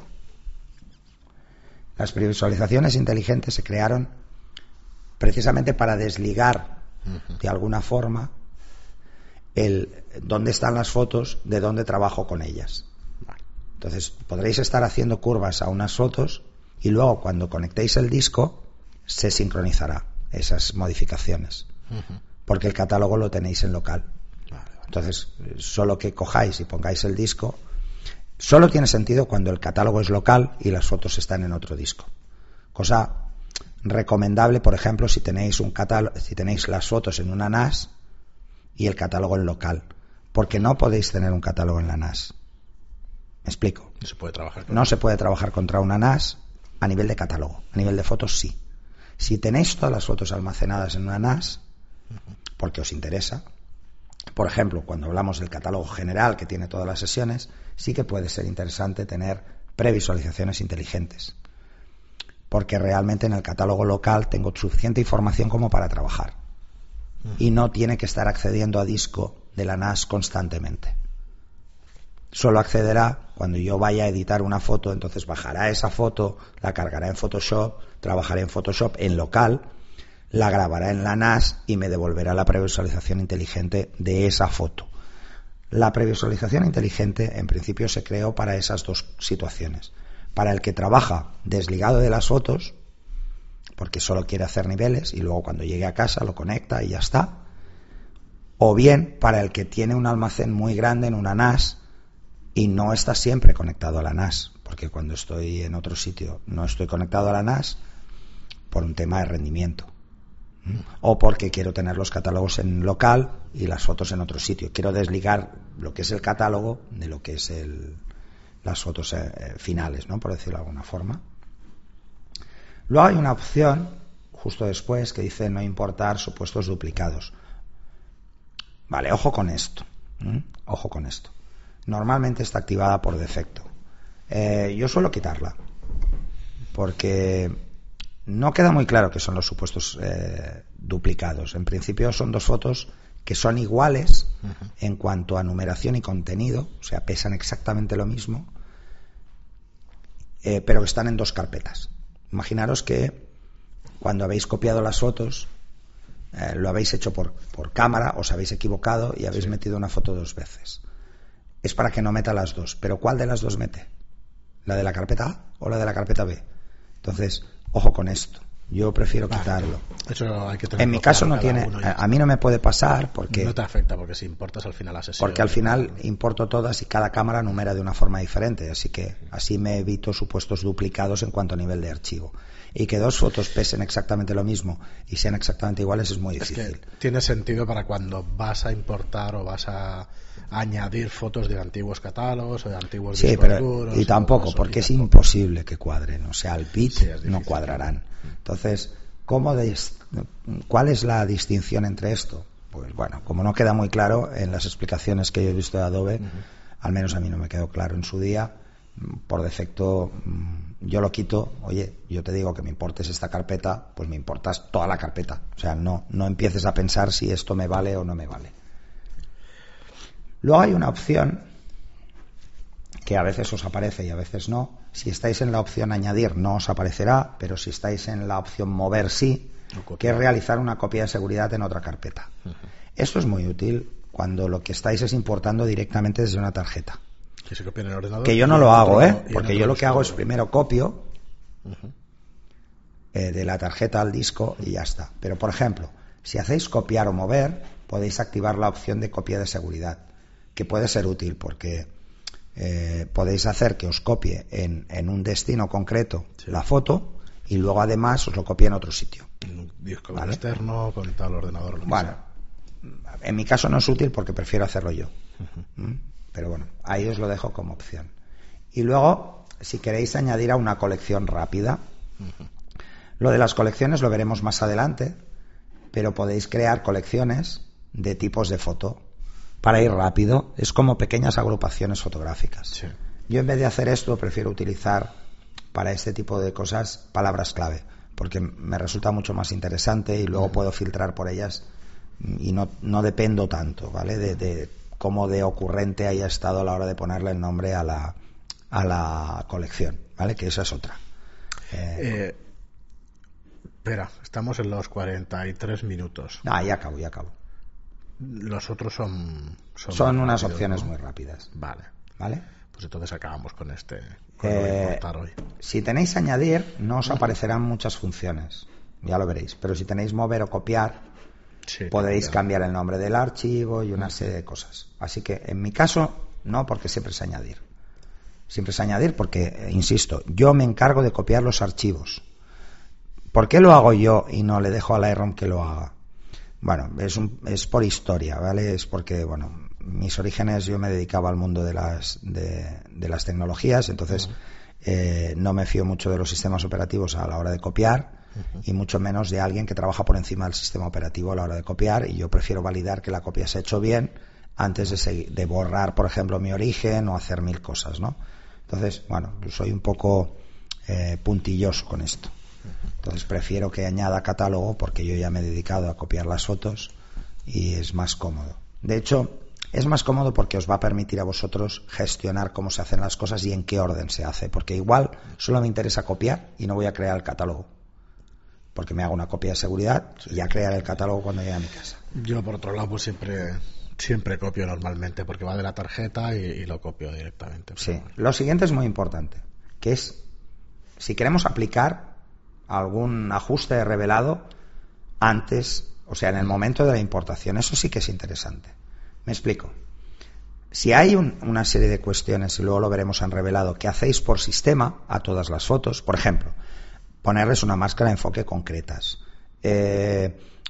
Las previsualizaciones inteligentes se crearon precisamente para desligar de alguna forma el dónde están las fotos de dónde trabajo con ellas. Entonces podréis estar haciendo curvas a unas fotos y luego cuando conectéis el disco se sincronizará esas modificaciones, porque el catálogo lo tenéis en local. Entonces, solo que cojáis y pongáis el disco, solo tiene sentido cuando el catálogo es local y las fotos están en otro disco. Cosa recomendable, por ejemplo, si tenéis las fotos en una NAS y el catálogo en local, porque no podéis tener un catálogo en la NAS. ¿Me explico? No se puede trabajar contra una NAS a nivel de catálogo. A nivel de fotos, sí. Si tenéis todas las fotos almacenadas en una NAS, porque os interesa, por ejemplo, cuando hablamos del catálogo general que tiene todas las sesiones, sí que puede ser interesante tener previsualizaciones inteligentes, porque realmente en el catálogo local tengo suficiente información como para trabajar y no tiene que estar accediendo a disco de la NAS constantemente. Solo accederá cuando yo vaya a editar una foto, entonces bajará esa foto, la cargará en Photoshop, trabajaré en Photoshop en local, la grabará en la NAS y me devolverá la previsualización inteligente de esa foto. La previsualización inteligente en principio se creó para esas dos situaciones. Para el que trabaja desligado de las fotos, porque solo quiere hacer niveles y luego cuando llegue a casa lo conecta y ya está. O bien para el que tiene un almacén muy grande en una NAS y no está siempre conectado a la NAS, porque cuando estoy en otro sitio no estoy conectado a la NAS por un tema de rendimiento. O porque quiero tener los catálogos en local y las fotos en otro sitio. Quiero desligar lo que es el catálogo de lo que es las fotos finales, ¿no? Por decirlo de alguna forma. Luego hay una opción justo después que dice no importar supuestos duplicados. Vale, ojo con esto. Ojo con esto. Normalmente está activada por defecto. Yo suelo quitarla porque no queda muy claro qué son los supuestos duplicados. En principio son dos fotos que son iguales en cuanto a numeración y contenido, o sea, pesan exactamente lo mismo, pero están en dos carpetas. Imaginaros que cuando habéis copiado las fotos, lo habéis hecho por cámara, os habéis equivocado y habéis metido una foto dos veces. Es para que no meta las dos, pero ¿cuál de las dos mete? ¿La de la carpeta A o la de la carpeta B? Entonces, ojo con esto. Yo prefiero quitarlo. Eso hay que tener en mi caso no tiene, a mí no me puede pasar porque no te afecta, porque si importas al final la sesión. Porque al final importo todas y cada cámara numera de una forma diferente, así que así me evito supuestos duplicados en cuanto a nivel de archivo. Y que dos fotos pesen exactamente lo mismo y sean exactamente iguales es muy difícil. Es que tiene sentido para cuando vas a importar o vas a añadir fotos de antiguos catálogos o de antiguos discos duros. Y tampoco, porque es imposible que cuadren, o sea, al bit no cuadrarán. Entonces, ¿cuál es la distinción entre esto? Pues bueno, como no queda muy claro en las explicaciones que yo he visto de Adobe, al menos a mí no me quedó claro en su día, por defecto yo lo quito. Oye, yo te digo que me importes esta carpeta, pues me importas toda la carpeta. O sea, no empieces a pensar si esto me vale o no me vale. Luego hay una opción que a veces os aparece y a veces no. Si estáis en la opción añadir no os aparecerá, pero si estáis en la opción mover sí, que es realizar una copia de seguridad en otra carpeta. Esto es muy útil cuando lo que estáis es importando directamente desde una tarjeta. Que se copia en el ordenador. Que yo no lo hago, porque yo lo que hago es primero copio de la tarjeta al disco y ya está. Pero por ejemplo, si hacéis copiar o mover, podéis activar la opción de copia de seguridad, que puede ser útil porque podéis hacer que os copie en un destino concreto la foto y luego además os lo copie en otro sitio. En un disco externo, con tal ordenador. Bueno, en mi caso no es útil porque prefiero hacerlo yo. Pero bueno, ahí os lo dejo como opción. Y luego, si queréis añadir a una colección rápida, lo de las colecciones lo veremos más adelante, pero podéis crear colecciones de tipos de foto para ir rápido. Es como pequeñas agrupaciones fotográficas. Sí. Yo en vez de hacer esto prefiero utilizar para este tipo de cosas palabras clave, porque me resulta mucho más interesante y luego puedo filtrar por ellas y no dependo tanto, ¿vale? De cómo de ocurrente haya estado a la hora de ponerle el nombre a la colección, ¿vale? Que esa es otra. Espera, estamos en los 43 minutos. Ya acabo. Los otros son unas rápidos, opciones, ¿no? muy rápidas. Vale. Pues entonces acabamos con este. Con lo de importar hoy. Si tenéis añadir, no os aparecerán muchas funciones. Ya lo veréis. Pero si tenéis mover o copiar, podéis cambiar el nombre del archivo y una serie de cosas. Así que en mi caso, no, porque siempre es añadir. Siempre es añadir porque, insisto, yo me encargo de copiar los archivos. ¿Por qué lo hago yo y no le dejo a Lightroom que lo haga? Bueno, es por historia, ¿vale? Es porque, bueno, mis orígenes, yo me dedicaba al mundo de las tecnologías, entonces no me fío mucho de los sistemas operativos a la hora de copiar y mucho menos de alguien que trabaja por encima del sistema operativo a la hora de copiar, y yo prefiero validar que la copia se ha hecho bien antes de borrar, por ejemplo, mi origen o hacer mil cosas, ¿no? Entonces, bueno, soy un poco puntilloso con esto. Entonces prefiero que añada catálogo porque yo ya me he dedicado a copiar las fotos y es más cómodo. De hecho, es más cómodo porque os va a permitir a vosotros gestionar cómo se hacen las cosas y en qué orden se hace, porque igual solo me interesa copiar y no voy a crear el catálogo, porque me hago una copia de seguridad y ya crearé el catálogo cuando llegue a mi casa. Yo, por otro lado, pues siempre copio normalmente, porque va de la tarjeta y lo copio directamente. Sí. Bueno. Lo siguiente es muy importante, que es, si queremos aplicar algún ajuste de revelado antes, o sea, en el momento de la importación, eso sí que es interesante. Me explico. Si hay una serie de cuestiones, y luego lo veremos en revelado, que hacéis por sistema a todas las fotos, por ejemplo, ponerles una máscara de enfoque concretas,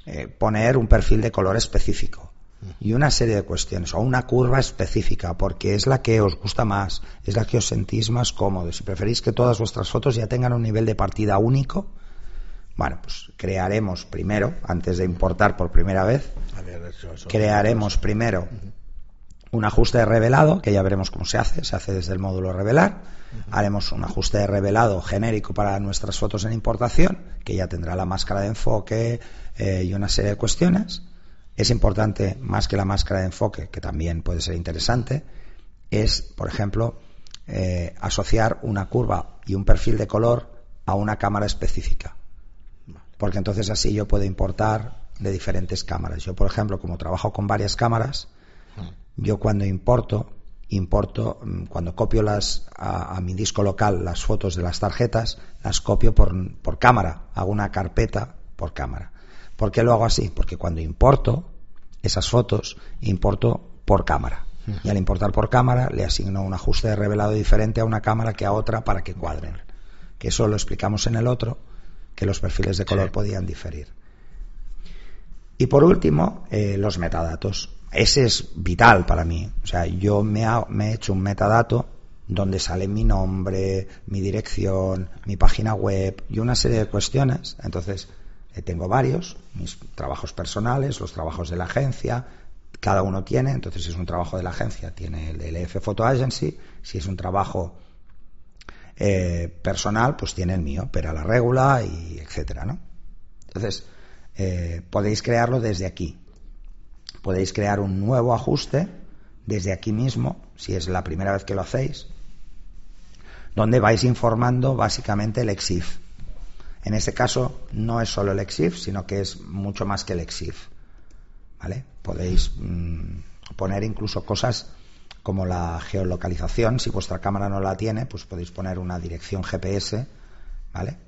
poner un perfil de color específico y una serie de cuestiones, o una curva específica, porque es la que os gusta más, es la que os sentís más cómodos. Si preferís que todas vuestras fotos ya tengan un nivel de partida único, bueno, pues crearemos primero, antes de importar por primera vez, crearemos primero un ajuste de revelado, que ya veremos cómo se hace desde el módulo revelar. Haremos un ajuste de revelado genérico para nuestras fotos en importación, que ya tendrá la máscara de enfoque y una serie de cuestiones. Es importante, más que la máscara de enfoque, que también puede ser interesante, es, por ejemplo, asociar una curva y un perfil de color a una cámara específica. Porque entonces así yo puedo importar de diferentes cámaras. Yo, por ejemplo, como trabajo con varias cámaras, yo cuando importo, cuando copio a mi disco local las fotos de las tarjetas, las copio por cámara, hago una carpeta por cámara. ¿Por qué lo hago así? Porque cuando importo esas fotos, importo por cámara. Y al importar por cámara le asigno un ajuste de revelado diferente a una cámara que a otra para que cuadren. Que eso lo explicamos en el otro, que los perfiles de color podían diferir. Y por último, los metadatos. Ese es vital para mí. O sea, yo me he hecho un metadato donde sale mi nombre, mi dirección, mi página web y una serie de cuestiones. Entonces, tengo varios, mis trabajos personales, los trabajos de la agencia, cada uno tiene. Entonces, si es un trabajo de la agencia, tiene el de LF Photo Agency. Si es un trabajo personal, pues tiene el mío, Pere a la Regula, y etcétera, ¿no? Entonces, podéis crearlo desde aquí. Podéis crear un nuevo ajuste desde aquí mismo, si es la primera vez que lo hacéis, donde vais informando básicamente el EXIF. En este caso no es solo el EXIF, sino que es mucho más que el EXIF, ¿vale? Podéis poner incluso cosas como la geolocalización. Si vuestra cámara no la tiene, pues podéis poner una dirección GPS, ¿vale?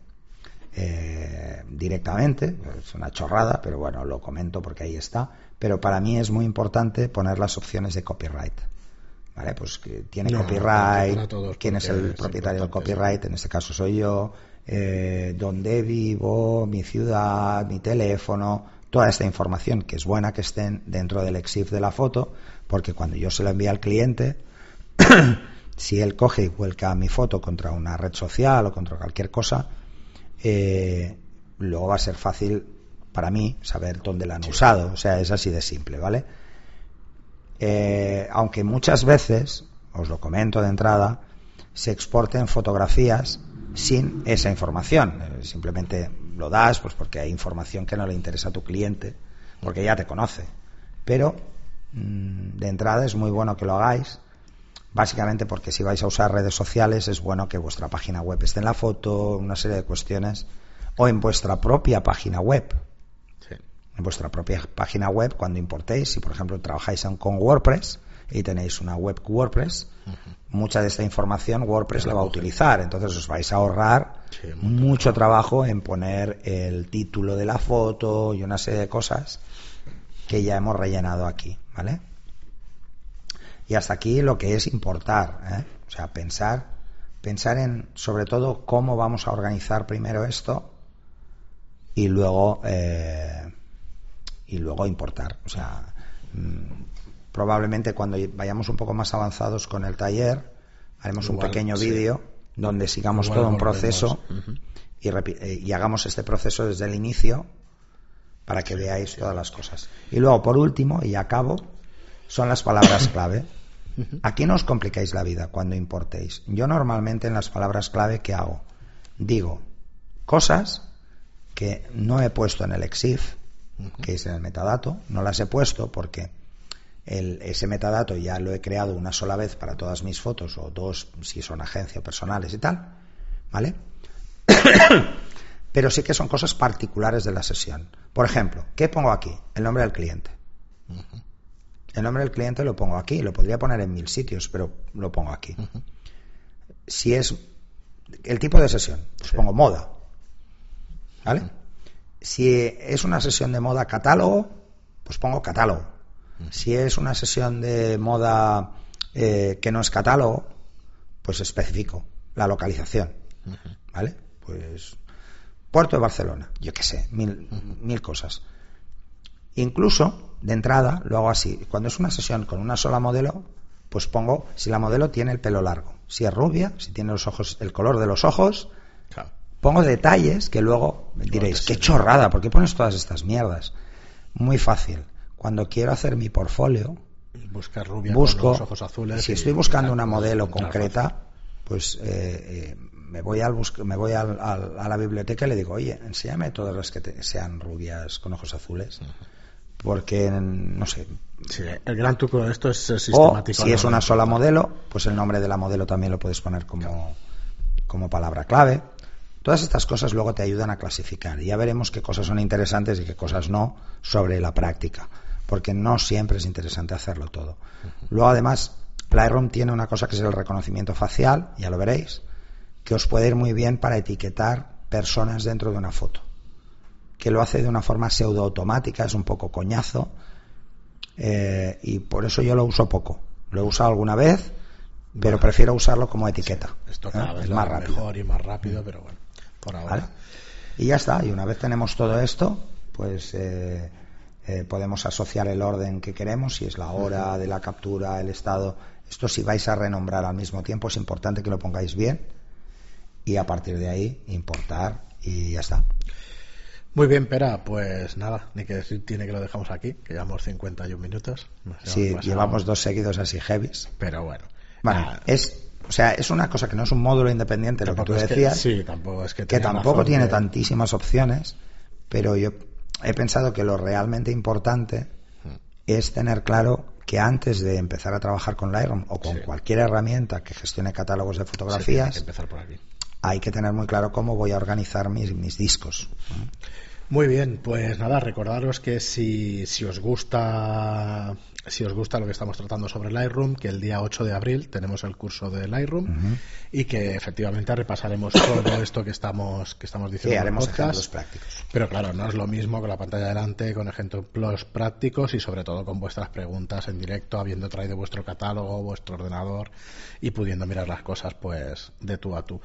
Directamente. Es una chorrada, pero bueno, lo comento porque ahí está. Pero para mí es muy importante poner las opciones de copyright, ¿vale? Pues que tiene copyright, quién es el propietario del copyright, en este caso soy yo, dónde vivo, mi ciudad, mi teléfono, toda esta información que es buena que estén dentro del EXIF de la foto, porque cuando yo se lo envío al cliente, si él coge y vuelca mi foto contra una red social o contra cualquier cosa, luego va a ser fácil para mí saber dónde la han usado. O sea, es así de simple, ¿vale? Aunque muchas veces, os lo comento de entrada, se exporten fotografías sin esa información. Simplemente lo das pues porque hay información que no le interesa a tu cliente, porque ya te conoce. Pero de entrada es muy bueno que lo hagáis, básicamente porque si vais a usar redes sociales es bueno que vuestra página web esté en la foto, una serie de cuestiones, o en vuestra propia página web. En vuestra propia página web, cuando importéis, si por ejemplo trabajáis con WordPress y tenéis una web WordPress, mucha de esta información WordPress la va a utilizar. Entonces os vais a ahorrar mucho trabajo en poner el título de la foto y una serie de cosas que ya hemos rellenado aquí, ¿vale? Y hasta aquí lo que es importar, ¿eh? O sea, pensar en, sobre todo, cómo vamos a organizar primero esto y luego importar. O sea, probablemente cuando vayamos un poco más avanzados con el taller, haremos un pequeño vídeo donde sigamos todo un proceso y hagamos este proceso desde el inicio para que veáis todas las cosas. Y luego, por último, y acabo, son las palabras clave. Aquí no os complicáis la vida cuando importéis. Yo normalmente en las palabras clave, ¿qué hago? Digo cosas que no he puesto en el EXIF, que es en el metadato. No las he puesto porque ese metadato ya lo he creado una sola vez para todas mis fotos, o dos si son agencia, personales y tal, ¿vale? Pero sí que son cosas particulares de la sesión. Por ejemplo, ¿qué pongo aquí? El nombre del cliente. El nombre del cliente lo pongo aquí. Lo podría poner en 1000 sitios, pero lo pongo aquí. Si es el tipo de sesión, pues pongo moda, ¿vale? Si es una sesión de moda catálogo, pues pongo catálogo. Si es una sesión de moda que no es catálogo, pues especifico la localización, ¿vale? Pues Puerto de Barcelona, yo qué sé, mil cosas. Incluso, de entrada, lo hago así. Cuando es una sesión con una sola modelo, pues pongo si la modelo tiene el pelo largo, si es rubia, si tiene los ojos, el color de los ojos. Claro. Pongo detalles que luego diréis, qué chorrada, ¿por qué pones todas estas mierdas? Muy fácil. Cuando quiero hacer mi portfolio, buscar rubia busco, con los ojos azules. si estoy buscando una modelo concreta, pues me voy a la biblioteca y le digo, oye, enséñame todas las que sean rubias con ojos azules. Porque, no sé. Sí, el gran truco de esto es ser sistemático. O si es una sola modelo, pues el nombre de la modelo también lo puedes poner como palabra clave. Todas estas cosas luego te ayudan a clasificar. Y ya veremos qué cosas son interesantes y qué cosas no sobre la práctica. Porque no siempre es interesante hacerlo todo. Luego, además, Lightroom tiene una cosa que es el reconocimiento facial, ya lo veréis, que os puede ir muy bien para etiquetar personas dentro de una foto. Que lo hace de una forma pseudo-automática, es un poco coñazo, y por eso yo lo uso poco. Lo he usado alguna vez, pero prefiero usarlo como etiqueta. Sí, esto cada vez es más rápido. Mejor y más rápido, pero bueno, por ahora. ¿Vale? Y ya está, y una vez tenemos todo esto, pues podemos asociar el orden que queremos, si es la hora de la captura, el estado. Esto, si vais a renombrar al mismo tiempo, es importante que lo pongáis bien, y a partir de ahí importar y ya está. Muy bien, Pera, pues nada, ni que decir tiene que lo dejamos aquí, que llevamos 51 minutos. Sí, llevamos 2 seguidos así heavies. Pero bueno. Bueno, es una cosa que no es un módulo independiente, lo que tú decías. Sí, tampoco es que tampoco tiene tantísimas opciones, pero yo he pensado que lo realmente importante es tener claro que antes de empezar a trabajar con Lightroom o con cualquier herramienta que gestione catálogos de fotografías, hay que empezar por aquí. Hay que tener muy claro cómo voy a organizar mis discos. Muy bien, pues nada, recordaros que si os gusta lo que estamos tratando sobre Lightroom, que el día 8 de abril tenemos el curso de Lightroom y que efectivamente repasaremos todo esto que estamos diciendo. Sí, haremos ejemplos prácticos. Pero claro, no es lo mismo con la pantalla delante, con ejemplos prácticos y sobre todo con vuestras preguntas en directo, habiendo traído vuestro catálogo, vuestro ordenador y pudiendo mirar las cosas pues de tú a tú.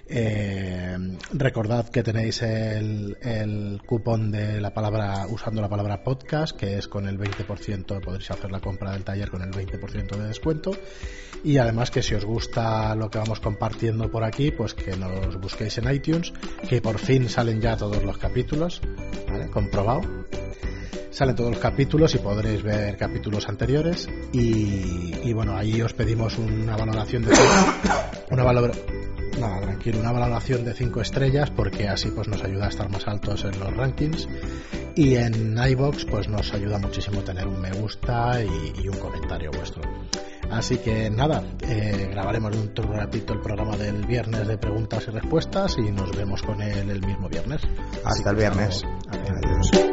Recordad que tenéis el cupón de la palabra, usando la palabra podcast, que es con el 20%, podréis hacer la compra del taller con el 20% de descuento, y además que si os gusta lo que vamos compartiendo por aquí, pues que nos busquéis en iTunes, que por fin salen ya todos los capítulos, ¿vale? Comprobado. Salen todos los capítulos y podréis ver capítulos anteriores y bueno, ahí os pedimos una valoración de una valoración de 5 estrellas, porque así pues nos ayuda a estar más altos en los rankings, y en iVoox pues nos ayuda muchísimo tener un me gusta y un comentario vuestro. Así que nada, grabaremos un ratito el programa del viernes de preguntas y respuestas y nos vemos con él el mismo viernes. Hasta el viernes. Adiós.